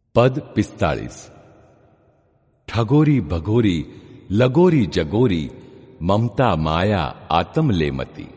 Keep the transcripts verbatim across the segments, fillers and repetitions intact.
પદ પિસ્તાળીસ. ઠગોરી ભગોરી લગોરી જગોરી મમતા માયા આતમ લેમતી.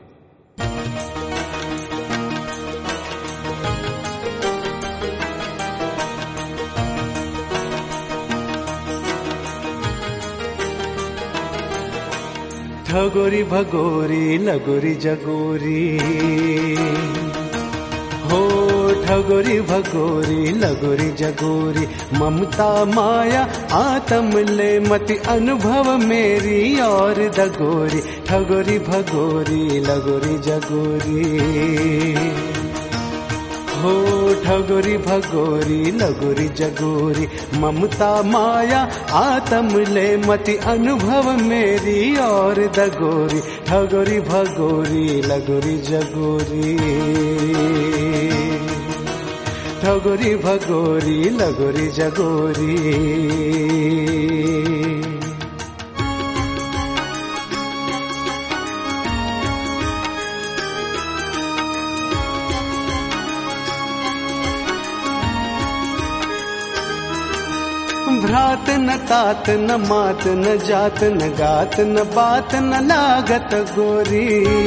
ठगोरी भगोरी लगोरी जगोरी हो ठगोरी भगोरी लगोरी जगोरी ममता माया आतम ले मति अनुभव मेरी और दगोरी ठगोरी भगोरी लगोरी जगोरी हो ठगोरी भगोरी लगोरी जगोरी ममता माया आतम ले मति अनुभव मेरी और दगोरी ठगोरी भगोरी लगोरी जगोरी ठगोरी भगोरी लगोरी जगोरी. भ्रात न तात न मात न जात न गात न बात न लागत गोरी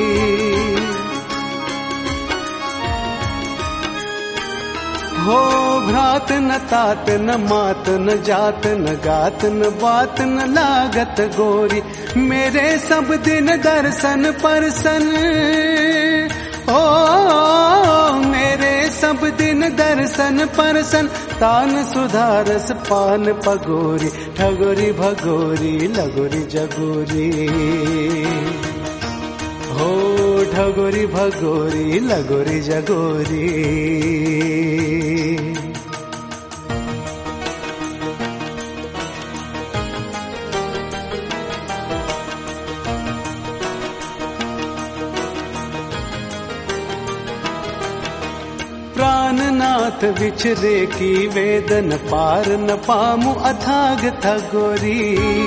हो भ्रात न तात न मात न जात न गात न बात न लागत गोरी मेरे सब दिन दर्शन परसन ओ मेरे सब दिन दर्शन परसन तान सुधारस पान पगोरी ठगोरी भगोरी लगोरी जगोरी हो ठगोरी भगोरी लगोरी जगोरी. प्राणनाथ विचरे की वेदन पार न पामु अथाग ठगोरी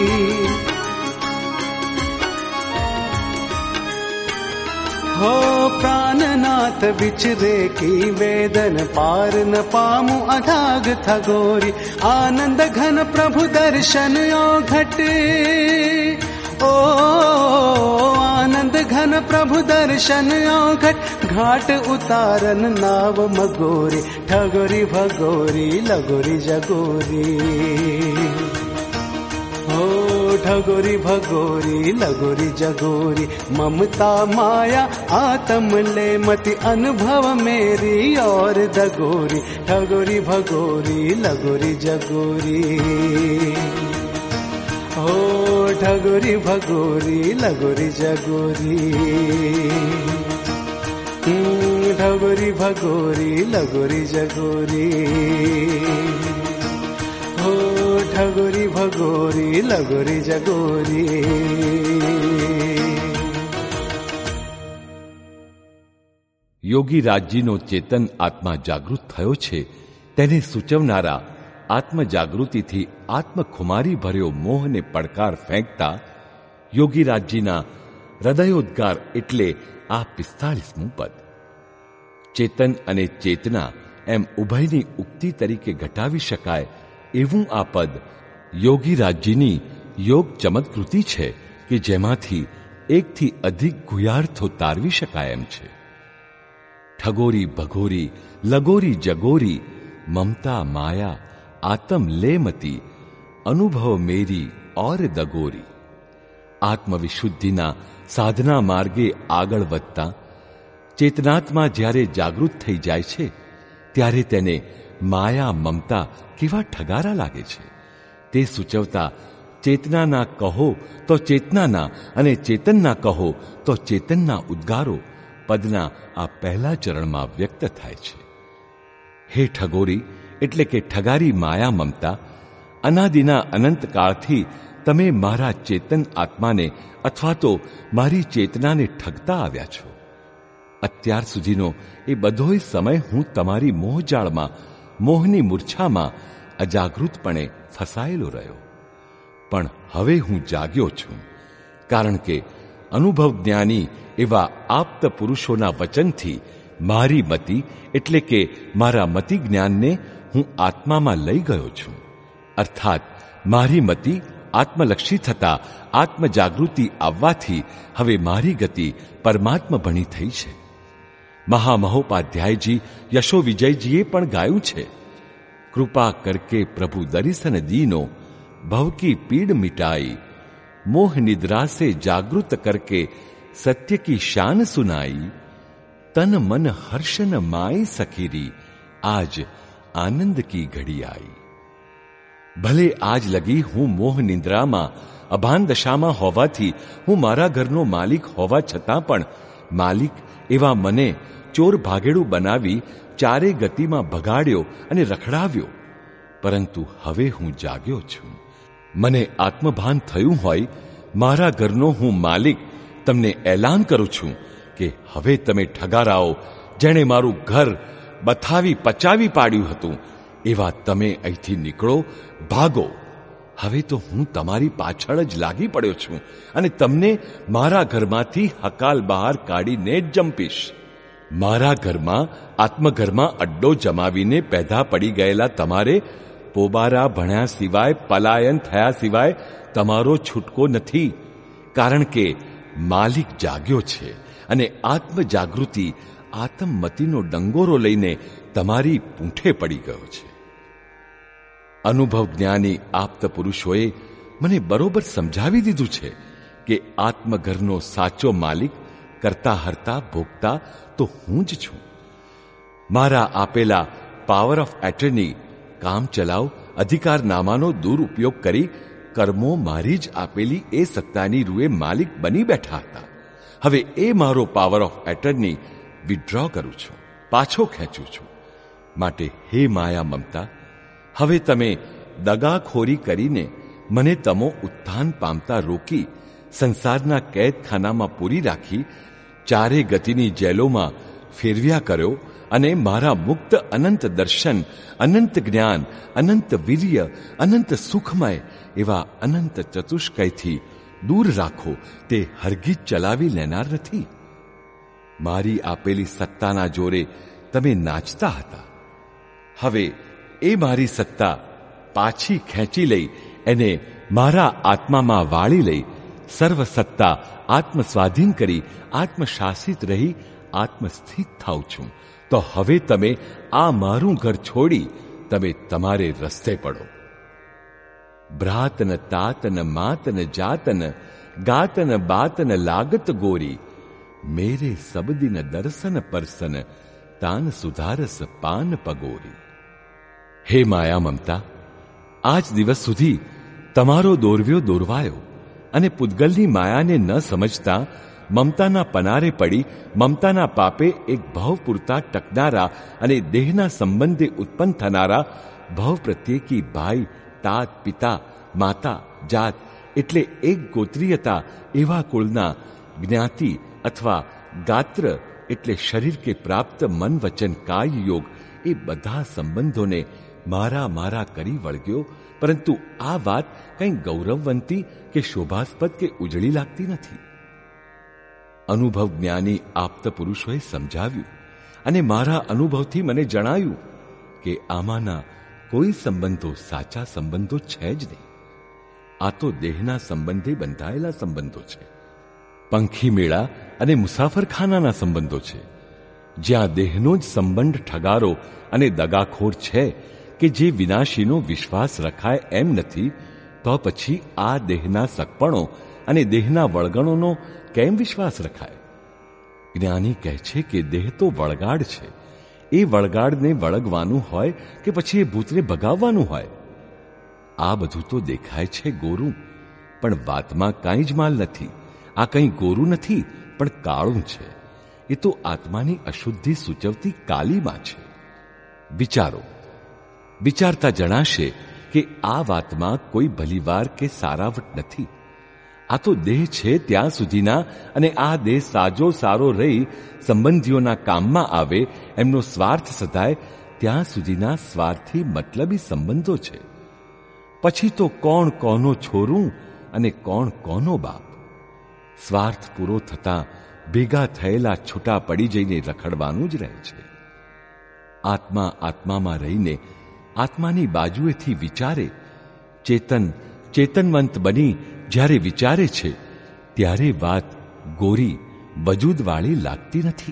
हो प्राणनाथ विचरे की वेदन पार न पामु अथाग ठगोरी आनंद घन प्रभु दर्शन ओ घटे ओ आनंद घन प्रभु दर्शन ओ घट घाट उतारन नाव मगोरी ठगोरी भगोरी लगोरी जगोरी हो ठगोरी भगोरी लगोरी जगोरी ममता माया आतम ले मति अनुभव मेरी और दगोरी ठगोरी भगोरी लगोरी जगोरी हो ठगोरी भगोरी लगोरी जगोरी ठगोरी भगोरी लगोरी जगोरी हो ठगोरी भगोरी लगोरी जगोरी. યોગી રાજજીનો ચેતન આત્મા જાગૃત થયો છે તેને સૂચવનારા આત્મજાગૃતિથી આત્મખુમારી ભર્યો મોહને પડકાર ફેંકતા યોગીરાજજીના હૃદયોદ્ગાર એટલે આ પિસ્તાળીસમું પદ. ચેતન અને ચેતના એમ ઉભયની ઉક્તિ તરીકે ઘટાવી શકાય એવું આ પદ યોગીરાજજીની યોગ ચમત્કૃતિ છે કે જેમાંથી એકથી અધિક ગુહ્યાર્થો તારવી શકાય એમ છે. ઠગોરી ભગોરી લગોરી જગોરી મમતા માયા આતમ લેમતી અનુભવ મેરી ઓર દગોરી. આત્મવિશુદ્ધિના સાધના માર્ગે આગળ વધતા ચેતનાત્મા જ્યારે જાગૃત થઈ જાય છે ત્યારે તેને માયા મમતા કેવા ઠગારા લાગે છે તે સૂચવતા ચેતનાના કહો તો ચેતનાના અને ચેતનના કહો તો ચેતનના ઉદ્ગારો પદના આ પહેલા ચરણમાં વ્યક્ત થાય છે. હે ઠગોરી એટલે કે ઠગારી માયા મમતા, અનાદિના અનંતકાળથી તમે મારા ચેતન આત્માને અથવા તો મારી ચેતનાને ઠગતા આવ્યા છો. અત્યાર સુધીનો એ બધોય સમય હું તમારી મોહજાળમાં મોહની મૂર્છામાં અજાગૃતપણે ફસાયેલો રહ્યો. પણ હવે હું જાગ્યો છું, કારણ કે અનુભવ જ્ઞાની એવા આપ્ત પુરુષોના વચનથી મારી મતિ એટલે કે મારા મતિ જ્ઞાનને હું આત્મામાં લઈ ગયો છું. અર્થાત મારી મતિ આત્મલક્ષી થતા આત્મજાગૃતિ આવવાથી હવે મારી ગતિ પરમાત્મા ભણી થઈ છે. મહામહોપાધ્યાયજી યશો વિજયજીએ પણ ગાયું છે, કૃપા કરકે પ્રભુ દરિશન દીનો, ભવકી પીડ મિટાઈ, મોહ નિદ્રા से जागृत करके सत्य की शान सुनाई, तन मन हर्षन माई सखीरी, आज आनंद की घड़ी आई. ભલે આજ લગી હું મોહ નિંદ્રામાં અભાન દશામાં હોવાથી હું મારા ઘરનો માલિક હોવા છતાં પણ માલિક એવા મને ચોર ભાગેડું બનાવી ચારે ગતિમાં ભગાડ્યો અને રખડાવ્યો. પરંતુ હવે હું જાગ્યો છું. મને આત્મભાન થયું હોય મારા ઘરનો હું માલિક તમને એલાન કરું છું કે હવે તમે ઠગારાઓ, જેણે મારું ઘર બથાવી પચાવી પાડ્યું હતું, એવા તમે અહીંથી નીકળો, ભાગો. હવે તો હું તમારી પાછળ જ લાગી પડ્યો છું અને તમને મારા ઘરમાંથી હકાલ બહાર કાઢીને જ જંપીશ. મારા ઘરમાં આત્મઘરમાં અડ્ડો જમાવીને પેદા પડી ગયેલા તમારે પોબારા ભણ્યા સિવાય, પલાયન થયા સિવાય તમારો છૂટકો નથી. કારણ કે માલિક જાગ્યો છે અને આત્મજાગૃતિ આત્મમતિનો ડંગોરો લઈને તમારી પૂંઠે પડી ગયો છે. અનુભવ જ્ઞાની આપ્ત પુરુષોએ મને બરોબર સમજાવી દીધું છે કે આત્મઘરનો સાચો માલિક, કરતા હરતા ભોગતા તો હું જ છું. મારા આપેલા પાવર ઓફ એટર્ની, કામ ચલાવ અધિકારનામાનો દુરુપયોગ કરી કર્મો મારી જ આપેલી એ સત્તાની રૂએ માલિક બની બેઠા હતા. હવે એ મારો પાવર ઓફ એટર્ની વિથડ્રો કરું છું, પાછો ખેંચું છું. માટે હે માયા મમતા, હવે તમે દગાખોરી કરીને મને તમો ઉત્થાન પામતા રોકી સંસારના કેદખાનામાં પૂરી રાખી ચારે ગતિની જેલોમાં ફેરવ્યા કર્યો અને મારા મુક્ત અનંત દર્શન, અનંત જ્ઞાન, અનંત વીર્ય, અનંત સુખમય એવા અનંત ચતુષ્કયથી દૂર રાખો તે હરગીજ ચલાવી લેનાર નથી. મારી આપેલી સત્તાના જોરે તમે નાચતા હતા. હવે એ મારી સત્તા પાછી ખેંચી લઈ એને મારા આત્મામાં વાળી લઈ સર્વ સત્તા આત્મસ્વાધીન કરી આત્મશાસિત રહી આત્મસ્થિત થાઉં છું. તો હવે તમે આ મારું ઘર છોડી તમે તમારે રસ્તે પડો. ભ્રાતન તાતન માતન જાતન ગાતન બાતન લાગત ગોરી, મેરે સબદિન દર્શન પરસન તાન સુધારસ પાન પગોરી. હે માયા મમતા, આજ દિવસ સુધી તમારો દોરવ્યો દોરવાયો અને પૂતગલની માયાને ન સમજતા મમતાના પનારે પડી મમતાના પાપે એક ભાવ પૂરતા ટકનારા અને દેહના સંબંધે ઉત્પન્ન થનારા ભાવ પ્રત્યેકી ભાઈ, તાત, પિતા, માતા, જાત એટલે એક ગોત્રીયતા એવા કુળના જ્ઞાતિ અથવા ગાત્ર એટલે શરીર કે પ્રાપ્ત મન વચન કાય યોગ એ બધા સંબંધોને મારા મારા કરી વળગ્યો. પરંતુ આ વાત કંઈ ગૌરવવંતી કે શોભાસ્પદ કે ઉજળી લાગતી નથી. અનુભવ જ્ઞાની આપ્ત પુરુષોએ સમજાવ્યું અને મારા અનુભવથી મને જણાયું કે આમાંના કોઈ સંબંધો સાચા સંબંધો છે જ નહીં. આ તો દેહના સંબંધે બંધાયેલા સંબંધો છે. પંખી મેળા અને મુસાફરખાનાના સંબંધો છે. જ્યાં દેહનો જ સંબંધ ઠગારો અને દગાખોર છે કે જે વિનાશીનો વિશ્વાસ રખાય એમ નથી, તો પછી આ દેહના સગપણો અને દેહના વળગણોનો કેમ વિશ્વાસ રખાય? જ્ઞાની કહે છે કે દેહ તો વળગાડ છે. એ વળગાડને વળગવાનું હોય કે પછી એ ભૂતને ભગાવવાનું હોય? આ બધું તો દેખાય છે ગોરું, પણ વાતમાં કાંઈ જ માલ નથી. આ કંઈ ગોરું નથી, પણ કાળું છે. એ તો આત્માની અશુદ્ધિ સૂચવતી કાલીમાં છે. વિચારો. વિચારતા જણાશે કે આ વાતમાં કોઈ ભલીવાર કે સારાવટ નથી. આ તો દેહ છે ત્યાં સુધીના અને આ દેહ સાજો સારો રહી સંબંધીઓના કામમાં આવે, એમનો સ્વાર્થ સધાય ત્યાં સુધીના સ્વાર્થી મતલબી સંબંધો છે. પછી તો કોણ કોનો છોરું અને કોણ કોનો બાપ? સ્વાર્થ પૂરો થતાં ભેગા થયેલા છૂટા પડી જઈને રખડવાનું જ રહે છે. આત્મા આત્મામાં રહીને આત્માની બાજુએથી વિચારે, ચેતન ચેતનવંત બની જ્યારે વિચારે છે ત્યારે વાત ગોરી વજૂદવાળી લાગતી નથી.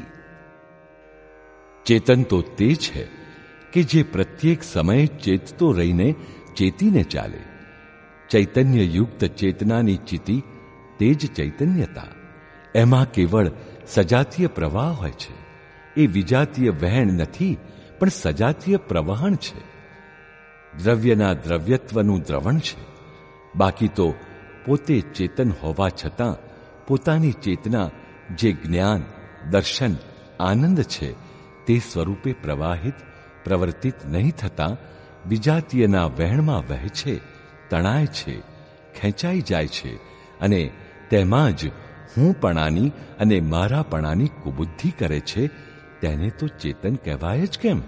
ચેતન તો તે છે કે જે પ્રત્યેક સમયે ચેતતો રહીને ચેતીને ચાલે. ચૈતન્યયુક્ત ચેતનાની ચિતિ તે જ ચૈતન્યતા. એમાં કેવળ સજાતીય પ્રવાહ હોય છે. એ વિજાતીય વહેણ નથી, પણ સજાતીય પ્રવહણ છે. દ્રવ્યના દ્રવ્યત્વનું દ્રવણ છે. બાકી તો પોતે ચેતન હોવા છતાં પોતાની ચેતના જે જ્ઞાન, દર્શન, આનંદ છે તે સ્વરૂપે પ્રવાહિત, પ્રવર્તિત નહીં થતાં વિજાતીયના વહેણમાં વહે છે, તણાય છે, ખેંચાઈ જાય છે અને તેમાં જ હુંપણાની અને મારાપણાની કુબુદ્ધિ કરે છે. તેને તો ચેતન કહેવાય જ કેમ?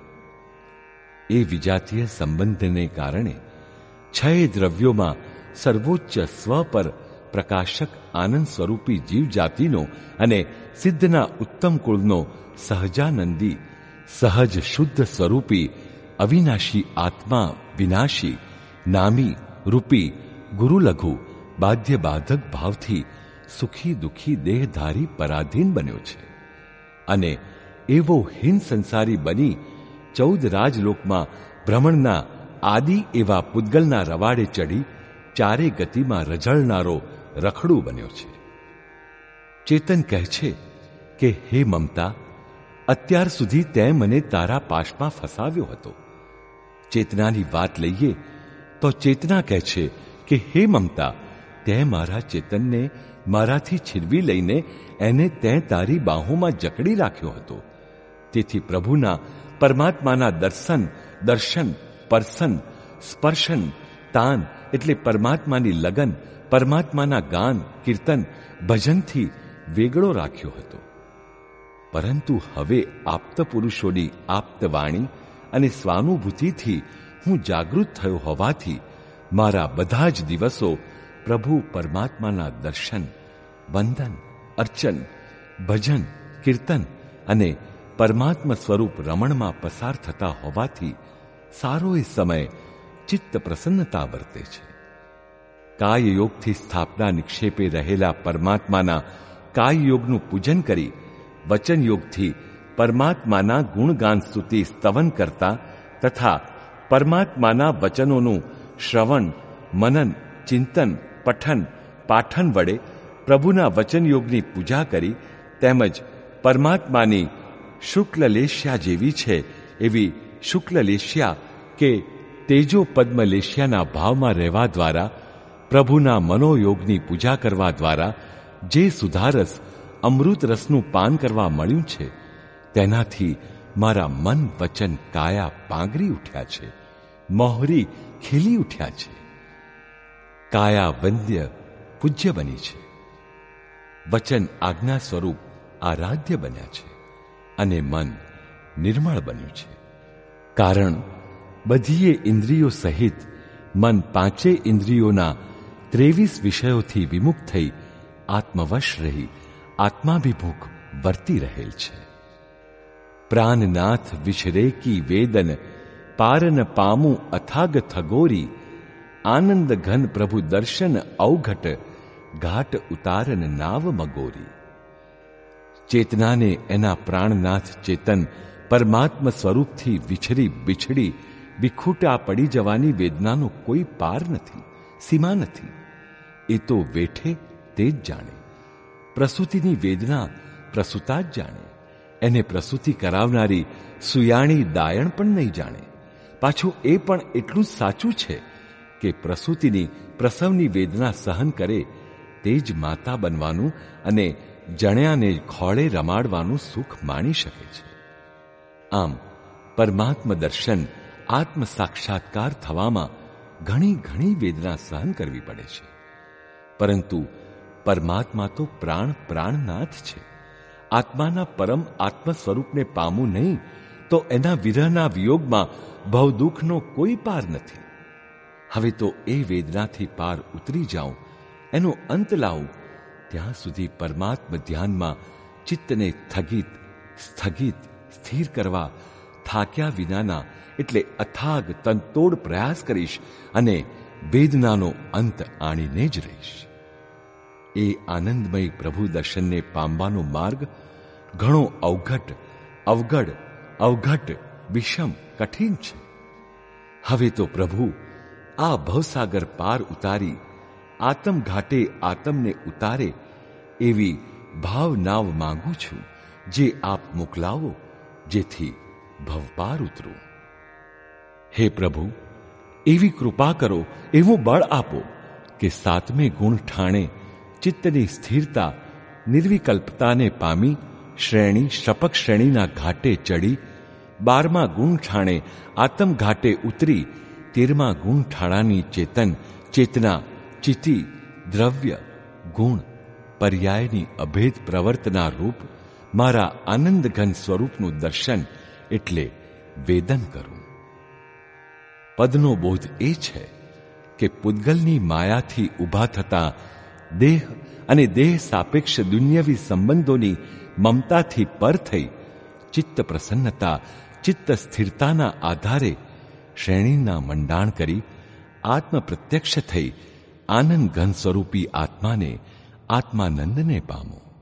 એ વિજાતીય સંબંધને કારણે છ દ્રવ્યોમાં સર્વોચ્ચ સ્વ પર પ્રકાશક આનંદ સ્વરૂપી જીવજાતિનો અને સિદ્ધના ઉત્તમ કુળનો સહજાનંદી, સહજ શુદ્ધ સ્વરૂપી અવિનાશી આત્મા વિનાશી, નામી, રૂપી, ગુરુલઘુ, બાધ્ય બાધક ભાવથી સુખી દુઃખી દેહધારી પરાધીન બન્યો છે અને એવો હિન સંસારી બની ચૌદ રાજલોકમાં ભ્રમણના આદિ એવા પૂતગલના રવાડે ચડી ચારે ગતિમાં રઝળનારો રખડુ બન્યો છે. ચેતન કહે છે કે હે મમતા, અત્યાર સુધી તે મને તારા પાશમાં ફસાવ્યો હતો. ચેતનાની વાત લઈએ તો ચેતના કહે છે કે હે મમતા, તે મારા ચેતનને મારાથી છીનવી લઈને એને તે તારી બાહોમાં જકડી રાખ્યો હતો. તેથી પ્રભુના, પરમાત્માના દર્શન, દર્શન, પરસન, સ્પર્શન, તાન એટલે પરમાત્માની લગન, પરમાત્માના ગાન, કીર્તન, ભજનથી વેગળો રાખ્યો હતો. પરંતુ હવે આપ્ત પુરુષોની આપ્ત વાણી અને સ્વાનુભૂતિથી હું જાગૃત થયો હોવાથી મારા બધા જ દિવસો પ્રભુ પરમાત્માના દર્શન, વંદન, અર્ચન, ભજન, કીર્તન અને પરમાત્મા સ્વરૂપ રમણમાં પસાર થતા હોવાથી સારો એ સમય ચિત્ત પ્રસન્નતા વર્તે છે. કાયયોગથી સ્થાપના નિક્ષેપે રહેલા પરમાત્માના કાયયોગનું પૂજન કરી વચનયોગથી પરમાત્માના ગુણગાન સ્તુતિ સ્તવન કરતા તથા પરમાત્માના વચનોનું શ્રવણ, મનન, ચિંતન, પઠન, પાઠન વડે પ્રભુના વચનયોગની પૂજા કરી તેમજ પરમાત્માની શુક્લલેશ્યા જેવી છે એવી શુક્લલેશ્યા કે તેજો પદ્મલેશ્યાના ભાવમાં રહેવા દ્વારા પ્રભુના મનોયોગની પૂજા કરવા દ્વારા જે સુધારસ, અમૃત રસનું પાન કરવા મળ્યું છે તેનાથી મારા મન, વચન, કાયા પાંગરી ઉઠ્યા છે, મોહરી ખીલી ઉઠ્યા છે. કાયા વંદ્ય પૂજ્ય બની છે, વચન આજ્ઞા સ્વરૂપ આરાધ્ય બન્યા છે અને મન નિર્મળ બન્યું છે. કારણ બધીએ ઇન્દ્રિયો સહિત મન પાંચે ઇન્દ્રિયોના ત્રેવીસ વિષયોથી વિમુખ થઈ આત્મવશ રહી આત્માભિમુખ વર્તી રહેલ છે. પ્રાણનાથ વિશરે કી વેદન પારન પામું અથાગ થગોરી, આનંદ ઘન પ્રભુ દર્શન અવઘટ ઘાટ ઉતારન નાવ મગોરી. ચેતનાને એના પ્રાણનાથ ચેતન પરમાત્મ સ્વરૂપથી વિછરી બિછડી વિખૂટા પડી જવાની વેદનાનો કોઈ પાર નથી, સીમા નથી. એ તો વેઠે તે જ જાણે. પ્રસૂતિની વેદના પ્રસૂતા જ જાણે. એને પ્રસૂતિ કરાવનારી સુયાણી દાયણ પણ નહીં જાણે. પાછું એ પણ એટલું જ સાચું છે કે પ્રસૂતિની, પ્રસવની વેદના સહન કરે તે જ માતા બનવાનું અને જણ્યાને ખોળે રમાડવાનું સુખ માણી શકે છે. આમ પરમાત્મ દર્શન, આત્મ સાક્ષાત્કાર થવામાં ઘણી ઘણી વેદના સહન કરવી પડે છે. પરંતુ પરમાત્મા તો પ્રાણ પ્રાણનાથ છે. આત્માના પરમ આત્મ સ્વરૂપને પામવું નહીં તો એના વિરહના વિયોગમાં ભવદુઃખનો કોઈ પાર નથી. હવે તો એ વેદનાથી પાર ઉતરી જાઉં, એનો અંત લાવું, ત્યાં સુધી પરમાત્મ ધ્યાનમાં ચિત્તને થગિત, સ્થગિત, સ્થિર કરવા થાક્યા વિનાના એટલે અથાગ તનતોડ પ્રયાસ કરીશ અને વેદનાનો અંત આણીને જ રહીશ. એ આનંદમય પ્રભુ દર્શનને પામવાનો માર્ગ ઘણો અવઘટ, અવગડ, અવઘટ, વિષમ, કઠિન છે. હવે તો પ્રભુ આ ભવસાગર પાર ઉતારી આતમ ઘાટે આતમને ઉતારે એવી ભાવનાવ માંગુ છું, જે આપ મોકલાવો, જેથી ભવપાર ઉતરું. હે પ્રભુ, એવી કૃપા કરો, એવું બળ આપો કે સાતમે ગુણ ઠાણે ચિત્તની સ્થિરતા નિર્વિકલ્પતાને પામી શ્રેણી શપક શ્રેણીના ઘાટે ચડી બારમા ગુણ ઠાણે આતમ ઘાટે ઉતરી તેરમા ગુણ ઠાણાની ચેતન ચેતના ચિતિ દ્રવ્ય ગુણ પર્યાયની અભેદ પ્રવર્તના રૂપ મારા આનંદઘન સ્વરૂપનું દર્શન એટલે વેદન કરું. પદનો બોધ એ છે કે પૂતગલની માયાથી ઊભા થતા દેહ અને દેહ સાપેક્ષ દુન્યવી સંબંધોની મમતાથી પર થઈ ચિત્ત પ્રસન્નતા, ચિત્ત સ્થિરતાના આધારે શ્રેણીના મંડાણ કરી આત્મ પ્રત્યક્ષ થઈ આનંદ ઘન સ્વરૂપી આત્માને, આત્માનંદને પામો.